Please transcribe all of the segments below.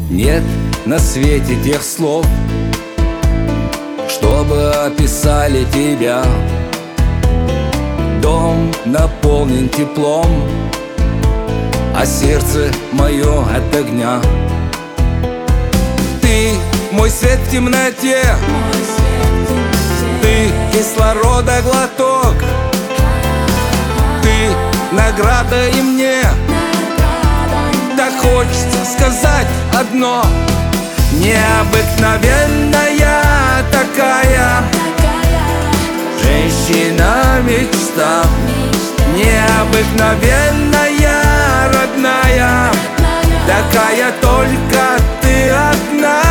Нет на свете тех слов, чтобы описали тебя. Дом наполнен теплом, а сердце мое от огня. Ты мой свет в темноте, ты кислорода глоток, ты награда и мне. Так хочется сказать одно: необыкновенная такая женщина-мечта, необыкновенная, родная, такая только ты одна.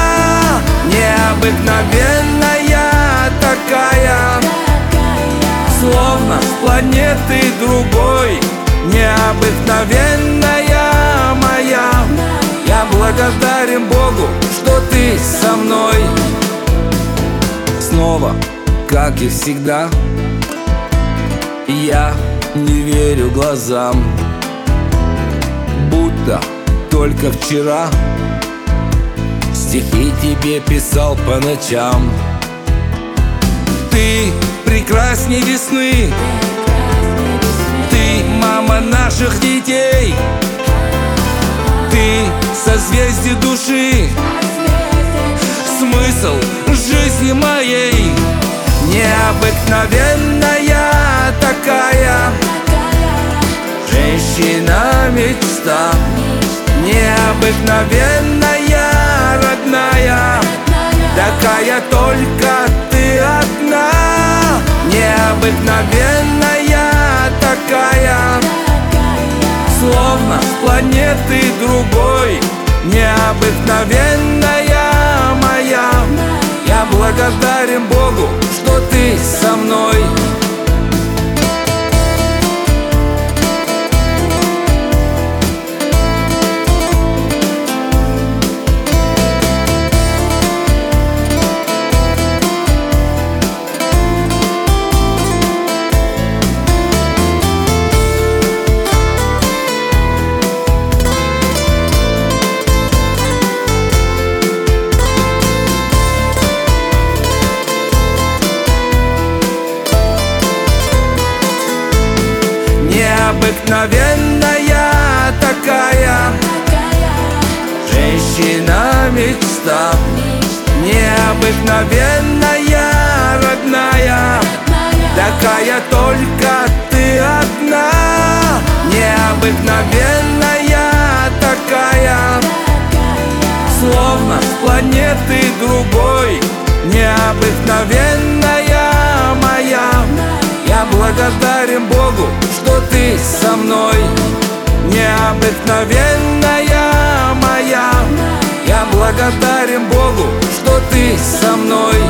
Необыкновенная такая, словно с планеты другой, необыкновенная моя. Я благодарен Богу, что ты со мной. Снова, как и всегда, я не верю глазам, будто только вчера стихи тебе писал по ночам. Ты прекрасней весны, ты мама наших детей, ты созвездие души, смысл жизни моей. Необыкновенная такая женщина-мечта, необыкновенная, родная, такая только ты одна. Необыкновенная такая, словно с планеты другой, необыкновенная моя. Я благодарен Богу, что ты со мной. Необыкновенная такая женщина-мечта, необыкновенная, родная, такая только ты одна. Необыкновенная такая, словно с планеты другой, необыкновенная моя. Я благодарен Богу, что ты со мной. Необыкновенная моя. Я благодарен Богу, что ты со мной.